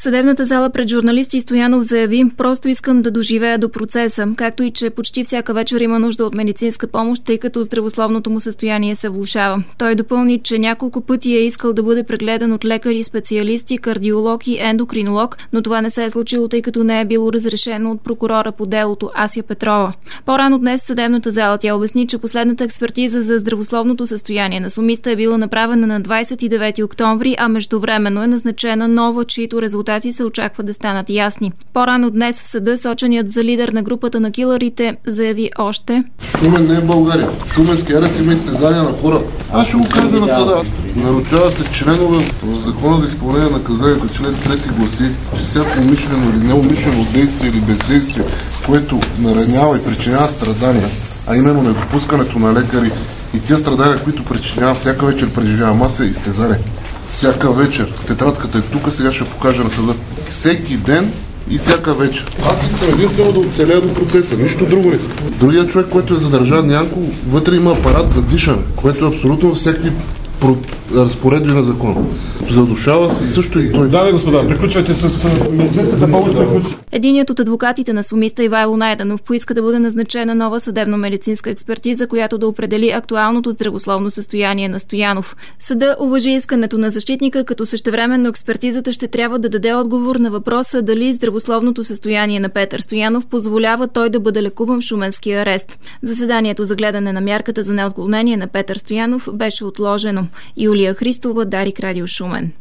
В съдебната зала пред журналисти Стоянов заяви: "Просто искам да доживея до процеса", както и че почти всяка вечер има нужда от медицинска помощ, тъй като здравословното му състояние се влошава. Той допълни, че няколко пъти е искал да бъде прегледан от лекари, специалисти, кардиолог и ендокринолог, но това не се е случило, тъй като не е било разрешено от прокурора по делото Ася Петрова. По-рано днес в съдебната зала тя обясни, че последната експертиза за здравословното състояние на сумиста е била направена на 29 октомври, а междувременно е назначена нова, чието резултати се очаква да станат ясни. По-рано днес в съда соченият за лидер на групата на килърите заяви още: "Шумен не е България. Шуменски арест има изтезания на хора. Аз ще го кажа на съда. Нарушават се членове в Закона за изпълнение на наказанията, член 3 гласи, че всяко умишлено или неумишлено действие или бездействие, което наранява и причинява страдания, а именно недопускането на лекари и тия страдания, които причинява всяка вечер преживява маса, изтезание. Всяка вечер. Тетрадката е тук, сега ще покажа на съда. Всеки ден и всяка вечер. Аз искам единствено да оцеля до процеса, нищо друго не искам. Другият човек, който е задържан, Янко, вътре има апарат за дишане, което е абсолютно всеки разпоредби на закона. Задушава се също и той. Дами и господа, приключвайте с медицинската помощ. Единият от адвокатите на сумиста Ивайло Найденов поиска да бъде назначена нова съдебно-медицинска експертиза, която да определи актуалното здравословно състояние на Стоянов. Съда уважи искането на защитника, като същевременно експертизата ще трябва да даде отговор на въпроса дали здравословното състояние на Петър Стоянов позволява той да бъде лекуван в шуменския арест. Заседанието за гледане на мярката за неотклонение на Петър Стоянов беше отложено. Юлия Христова, Дарик, Радио Шумен.